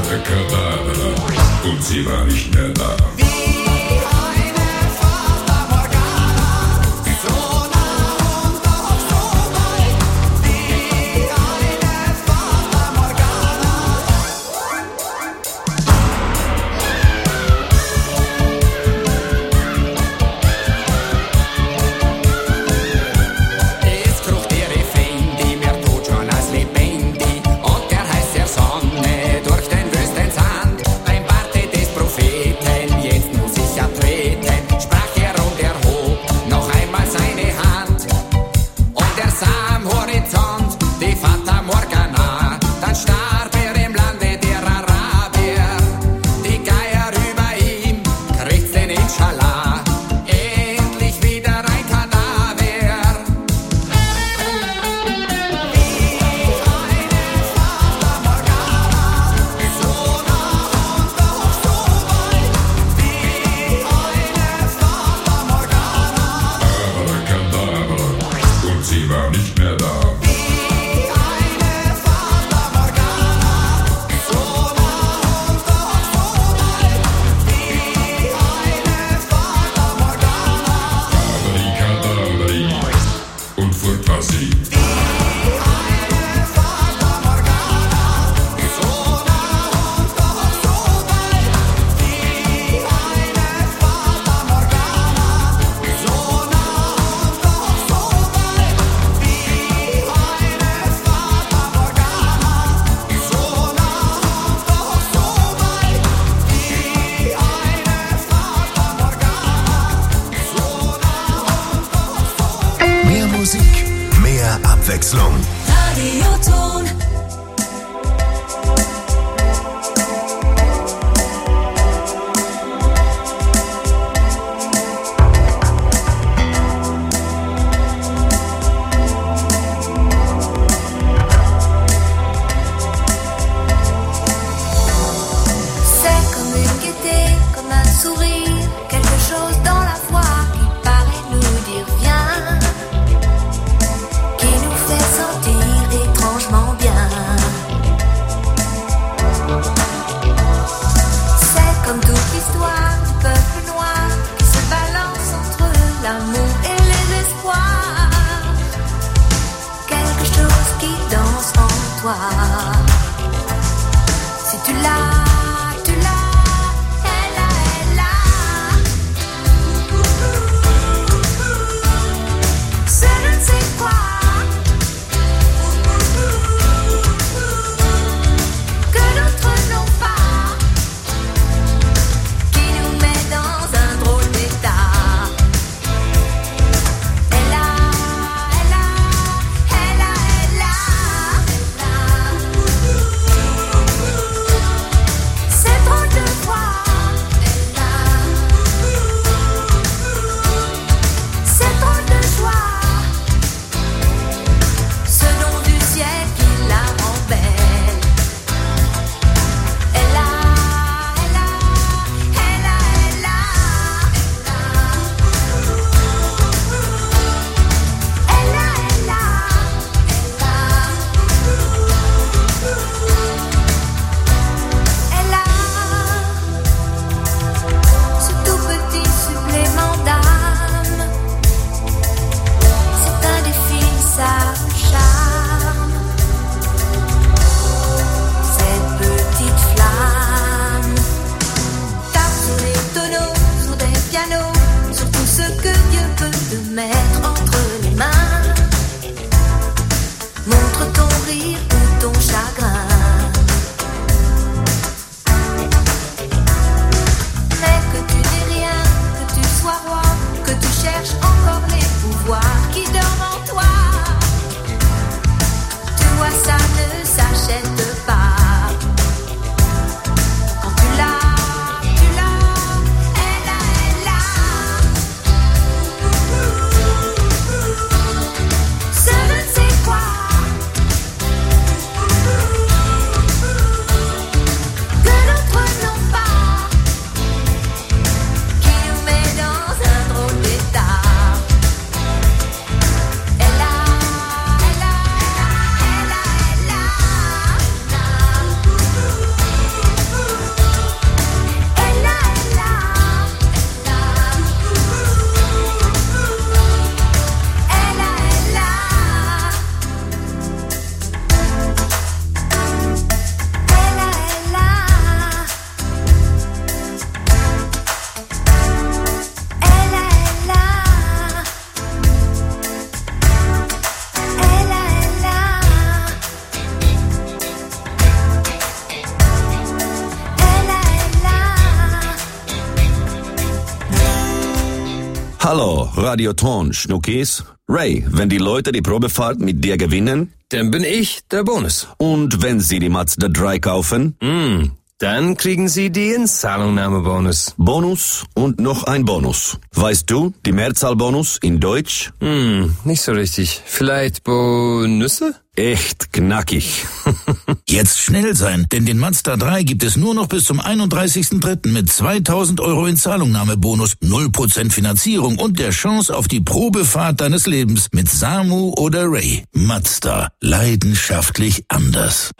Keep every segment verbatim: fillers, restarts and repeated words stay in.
Abracadabra, und sie war nicht mehr da. Abwechslung. Radioton. C'est comme une gaieté, comme un sourire, quelque chose dans la voix qui paraît nous dire viens, qui nous fait sentir étrangement bien. Hallo, Radioton, Schnuckis. Ray, wenn die Leute die Probefahrt mit dir gewinnen, dann bin ich der Bonus. und wenn sie die Mazda drei kaufen, Mm, dann kriegen Sie den Zahlungnahmebonus. Bonus und noch ein Bonus. Weißt du, die Mehrzahlbonus in Deutsch? Hm, nicht so richtig. Vielleicht Bonusse? Echt knackig. Jetzt schnell sein, denn den Mazda drei gibt es nur noch bis zum einunddreißigsten dritten mit zweitausend Euro in Zahlungnahmebonus, null Prozent Finanzierung und der Chance auf die Probefahrt deines Lebens mit Samu oder Ray. Mazda. Leidenschaftlich anders.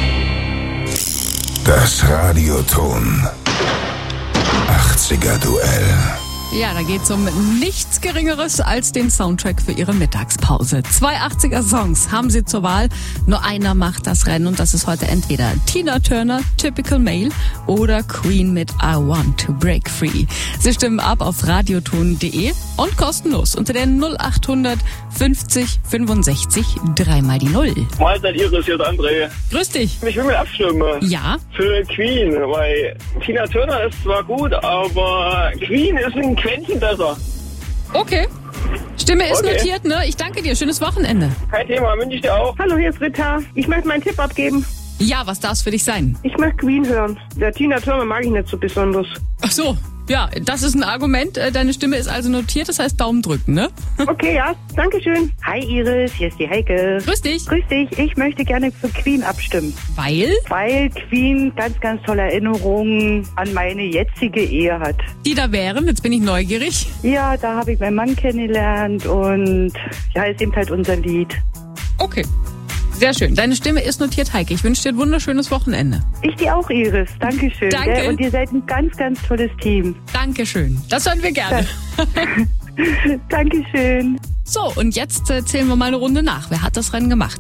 Das Radioton achtziger Duell. Ja, da geht's um nichts Geringeres als den Soundtrack für Ihre Mittagspause. Zwei achtziger-Songs haben Sie zur Wahl. Nur einer macht das Rennen und das ist heute entweder Tina Turner, Typical Male oder Queen mit I Want to Break Free. Sie stimmen ab auf radioton punkt de und kostenlos unter der null achthundert fünfzig fünfundsechzig dreimal die Null. Mahlzeit Iris, hier ist André. Grüß dich. Ich will mal abstimmen. Ja? Für Queen, weil Tina Turner ist zwar gut, aber Queen ist ein Quäntchen besser. Okay. Stimme ist Okay. notiert, ne? Ich danke dir. Schönes Wochenende. Kein Thema, wünsche ich dir auch. Hallo, hier ist Rita. Ich möchte meinen Tipp abgeben. Ja, was darf's für dich sein? Ich möchte Queen hören. Der Tina Turner mag ich nicht so besonders. Ach so. Ja, das ist ein Argument. Deine Stimme ist also notiert, das heißt Daumen drücken, ne? Okay, ja, danke schön. Hi Iris, hier ist die Heike. Grüß dich. Grüß dich, ich möchte gerne für Queen abstimmen. Weil Weil Queen ganz, ganz tolle Erinnerungen an meine jetzige Ehe hat. die da wären, jetzt bin ich neugierig. Ja, da habe ich meinen Mann kennengelernt und ja, ist eben halt unser Lied. Okay. Sehr schön. Deine Stimme ist notiert, Heike. Ich wünsche dir ein wunderschönes Wochenende. Ich dir auch, Iris. Dankeschön. Danke. Gell? Und ihr seid ein ganz, ganz tolles Team. Dankeschön. Das hören wir gerne. Dankeschön. So, und jetzt äh, zählen wir mal eine Runde nach. Wer hat das Rennen gemacht?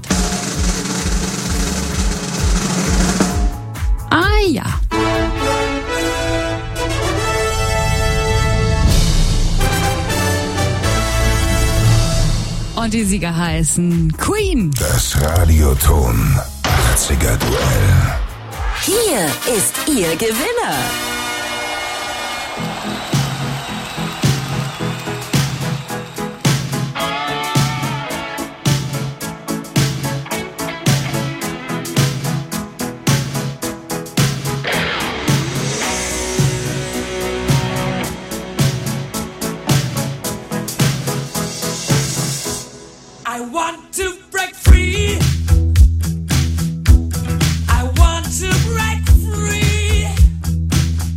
Ah ja. Und die Sieger heißen Queen. Das Radioton achtziger Duell. Hier ist Ihr Gewinner. I want to break free. I want to break free.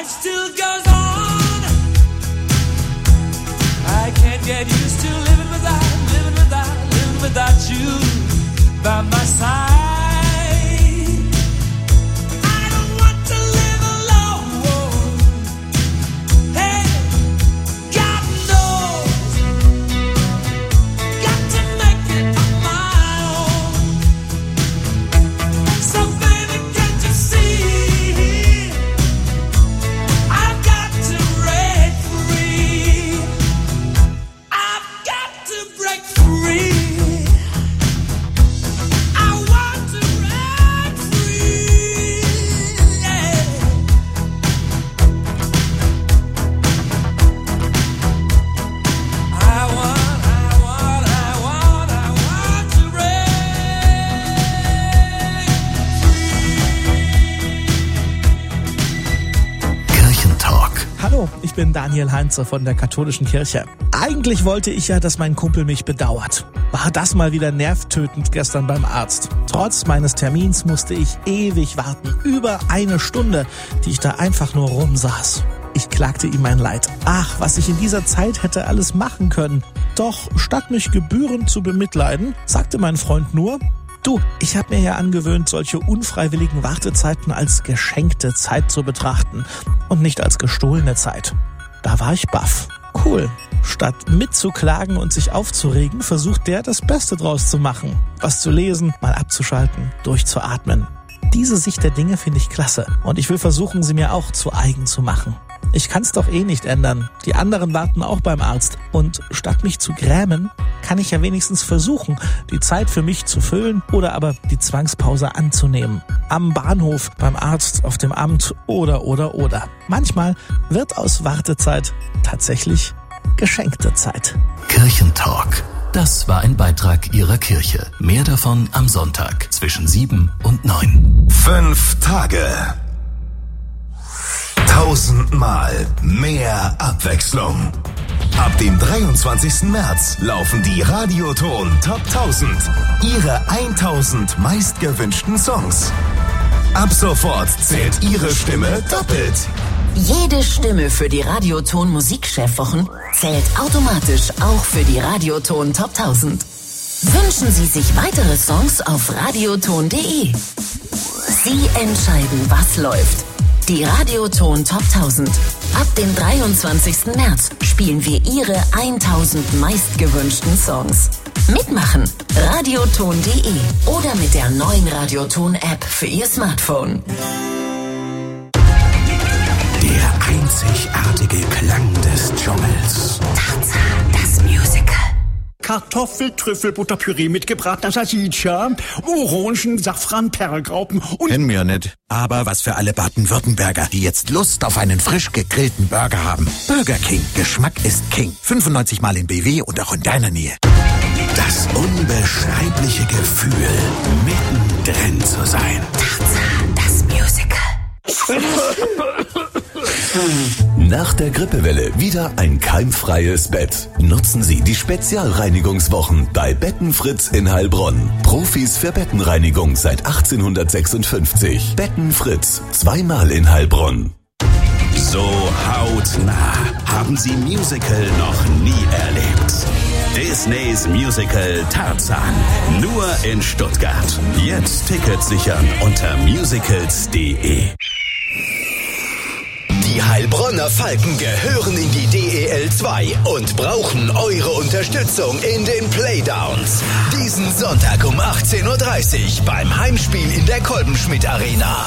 life still goes on. I can't get used to living without, living without, living without you by my side. I don't want to live alone. Hey, God knows, got to make it on my own. So baby, can't you see? I've got to break free. I've got to break free. Hallo, ich bin Daniel Heinze von der katholischen Kirche. Eigentlich wollte ich ja, dass mein Kumpel mich bedauert. War das mal wieder nervtötend gestern beim Arzt. Trotz meines Termins musste ich ewig warten. Über eine Stunde, die ich da einfach nur rumsaß. Ich klagte ihm mein Leid. Ach, was ich in dieser Zeit hätte alles machen können. Doch statt mich gebührend zu bemitleiden, sagte mein Freund nur: Du, ich habe mir ja angewöhnt, solche unfreiwilligen Wartezeiten als geschenkte Zeit zu betrachten und nicht als gestohlene Zeit. Da war ich baff. Cool. Statt mitzuklagen und sich aufzuregen, versucht der, das Beste draus zu machen. Was zu lesen, mal abzuschalten, durchzuatmen. Diese Sicht der Dinge finde ich klasse und ich will versuchen, sie mir auch zu eigen zu machen. Ich kann's doch eh nicht ändern. Die anderen warten auch beim Arzt. Und statt mich zu grämen, kann ich ja wenigstens versuchen, die Zeit für mich zu füllen oder aber die Zwangspause anzunehmen. Am Bahnhof, beim Arzt, auf dem Amt oder, oder, oder. Manchmal wird aus Wartezeit tatsächlich geschenkte Zeit. Kirchentalk. Das war ein Beitrag Ihrer Kirche. Mehr davon am Sonntag zwischen sieben und neun. Fünf Tage. Tausendmal mehr Abwechslung. Ab dem dreiundzwanzigsten März laufen die Radioton Top tausend. Ihre tausend meistgewünschten Songs. Ab sofort zählt Ihre Stimme doppelt. Jede Stimme für die Radioton Musikchefwochen zählt automatisch auch für die Radioton Top tausend. Wünschen Sie sich weitere Songs auf radioton punkt de. Sie entscheiden, was läuft. Die Radioton Top tausend. Ab dem dreiundzwanzigsten März spielen wir Ihre tausend meistgewünschten Songs. Mitmachen! radioton punkt de oder mit der neuen Radioton-App für Ihr Smartphone. Der einzigartige Klang des Dschungels. Tarzan, das Musical. Kartoffel, Trüffel, Butterpüree mit gebratener Salsiccia, Orangen, Safran, Perlgraupen und... Kennen wir nicht. Aber was für alle Baden-Württemberger, die jetzt Lust auf einen frisch gegrillten Burger haben. Burger King. Geschmack ist King. fünfundneunzig Mal in B W und auch in deiner Nähe. Das unbeschreibliche Gefühl, mittendrin zu sein. Tarzan, das Musical. Nach der Grippewelle wieder ein keimfreies Bett. Nutzen Sie die Spezialreinigungswochen bei Bettenfritz in Heilbronn. Profis für Bettenreinigung seit achtzehnhundertsechsundfünfzig. Bettenfritz, zweimal in Heilbronn. So hautnah haben Sie Musical noch nie erlebt. Disneys Musical Tarzan. Nur in Stuttgart. Jetzt Tickets sichern unter musicals punkt de. Die Heilbronner Falken gehören in die D E L zwei und brauchen eure Unterstützung in den Playdowns. Diesen Sonntag um achtzehn Uhr dreißig beim Heimspiel in der Kolbenschmidt Arena.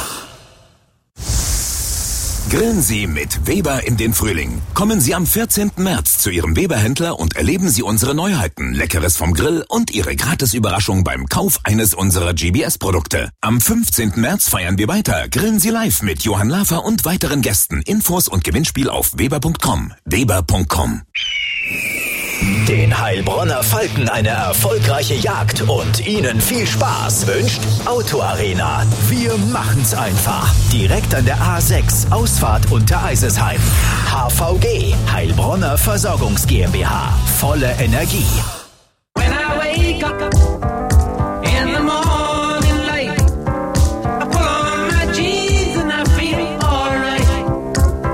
Grillen Sie mit Weber in den Frühling. Kommen Sie am vierzehnten März zu Ihrem Weber-Händler und erleben Sie unsere Neuheiten, Leckeres vom Grill und Ihre Gratis-Überraschung beim Kauf eines unserer G B S-Produkte. Am fünfzehnten März feiern wir weiter. Grillen Sie live mit Johann Lafer und weiteren Gästen. Infos und Gewinnspiel auf weber punkt com. weber punkt com. Den Heilbronner Falken eine erfolgreiche Jagd und Ihnen viel Spaß wünscht Auto Arena. Wir machen's einfach. Direkt an der A sechs, Ausfahrt unter Eisesheim. H V G, Heilbronner Versorgungs GmbH. Volle Energie. When I wake up in the morning light, I pull on my jeans and I feel alright.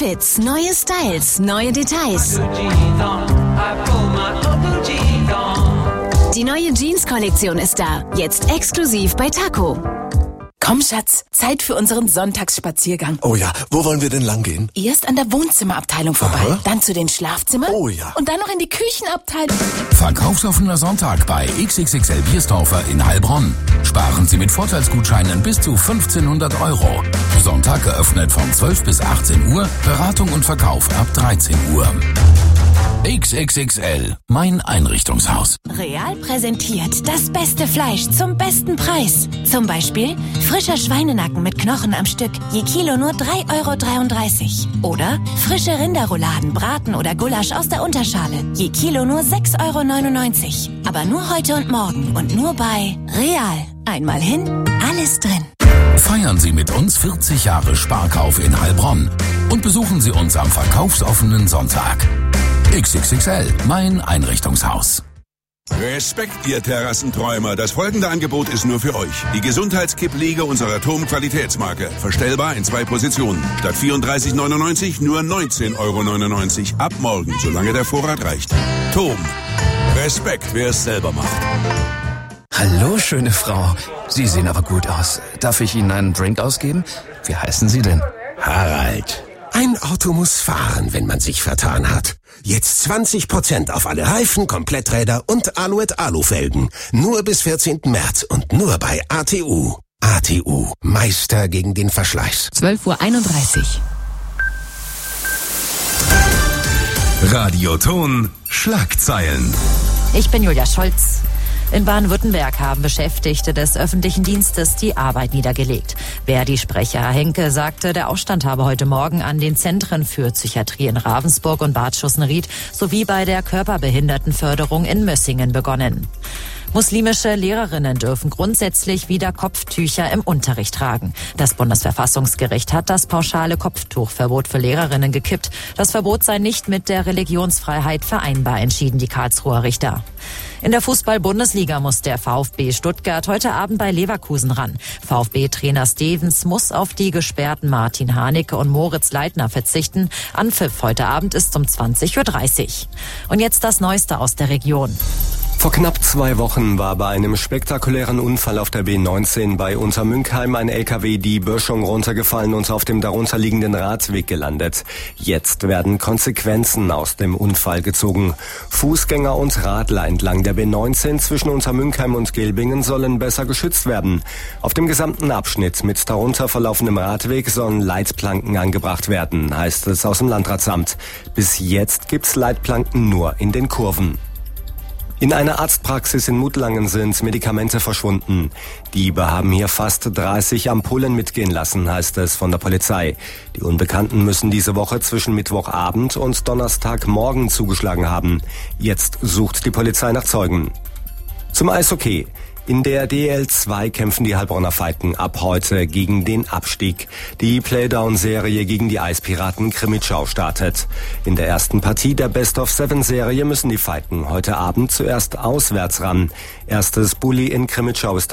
Fits, neue Styles, neue Details. Die neue Jeans-Kollektion ist da. Jetzt exklusiv bei Taco. Komm, Schatz, Zeit für unseren Sonntagsspaziergang. Oh ja, wo wollen wir denn lang gehen? Erst an der Wohnzimmerabteilung vorbei, Aha. dann zu den Schlafzimmern. Oh ja. Und dann noch in die Küchenabteilung. Verkaufsoffener Sonntag bei X X X L Biersdorfer in Heilbronn. Sparen Sie mit Vorteilsgutscheinen bis zu fünfzehnhundert Euro. Sonntag geöffnet von zwölf bis achtzehn Uhr, Beratung und Verkauf ab dreizehn Uhr. X X X L, mein Einrichtungshaus. Real präsentiert das beste Fleisch zum besten Preis. Zum Beispiel frischer Schweinenacken mit Knochen am Stück, je Kilo nur drei Euro dreiunddreißig. Oder frische Rinderrouladen, Braten oder Gulasch aus der Unterschale, je Kilo nur sechs Euro neunundneunzig. Aber nur heute und morgen und nur bei Real. Einmal hin, alles drin. Feiern Sie mit uns vierzig Jahre Sparkauf in Heilbronn und besuchen Sie uns am verkaufsoffenen Sonntag. X X X L, mein Einrichtungshaus. Respekt, ihr Terrassenträumer. Das folgende Angebot ist nur für euch. Die Gesundheitskippliege unserer Tom Qualitätsmarke. Verstellbar in zwei Positionen. Statt vierunddreißig neunundneunzig nur neunzehn Euro neunundneunzig. Ab morgen, solange der Vorrat reicht. Tom. Respekt, wer es selber macht. Hallo, schöne Frau. Sie sehen aber gut aus. Darf ich Ihnen einen Drink ausgeben? Wie heißen Sie denn? Harald. Ein Auto muss fahren, wenn man sich vertan hat. Jetzt zwanzig Prozent auf alle Reifen, Kompletträder und Alouette-Alufelgen. Nur bis vierzehnten März und nur bei A T U. A T U. Meister gegen den Verschleiß. zwölf Uhr einunddreißig. Radioton Schlagzeilen. Ich bin Julia Scholz. In Baden-Württemberg haben Beschäftigte des öffentlichen Dienstes die Arbeit niedergelegt. Verdi-Sprecher Henke sagte, der Aufstand habe heute Morgen an den Zentren für Psychiatrie in Ravensburg und Bad Schussenried sowie bei der Körperbehindertenförderung in Mössingen begonnen. Muslimische Lehrerinnen dürfen grundsätzlich wieder Kopftücher im Unterricht tragen. Das Bundesverfassungsgericht hat das pauschale Kopftuchverbot für Lehrerinnen gekippt. Das Verbot sei nicht mit der Religionsfreiheit vereinbar, entschieden die Karlsruher Richter. In der Fußball-Bundesliga muss der VfB Stuttgart heute Abend bei Leverkusen ran. VfB-Trainer Stevens muss auf die gesperrten Martin Hanecke und Moritz Leitner verzichten. Anpfiff heute Abend ist um zwanzig Uhr dreißig. Und jetzt das Neueste aus der Region. Vor knapp zwei Wochen war bei einem spektakulären Unfall auf der B neunzehn bei Untermünkheim ein L K W die Böschung runtergefallen und auf dem darunterliegenden Radweg gelandet. Jetzt werden Konsequenzen aus dem Unfall gezogen. Fußgänger und Radler entlang der B neunzehn zwischen Untermünkheim und Gelbingen sollen besser geschützt werden. Auf dem gesamten Abschnitt mit darunter verlaufendem Radweg sollen Leitplanken angebracht werden, heißt es aus dem Landratsamt. Bis jetzt gibt's Leitplanken nur in den Kurven. In einer Arztpraxis in Mutlangen sind Medikamente verschwunden. Diebe haben hier fast dreißig Ampullen mitgehen lassen, heißt es von der Polizei. Die Unbekannten müssen diese Woche zwischen Mittwochabend und Donnerstagmorgen zugeschlagen haben. Jetzt sucht die Polizei nach Zeugen. Zum Eishockey. In der D L zwei kämpfen die Heilbronner Falken ab heute gegen den Abstieg. Die Playdown-Serie gegen die Eispiraten Krimitschau startet. In der ersten Partie der Best-of-Seven-Serie müssen die Falken heute Abend zuerst auswärts ran. Erstes Bulli in Krimitschau ist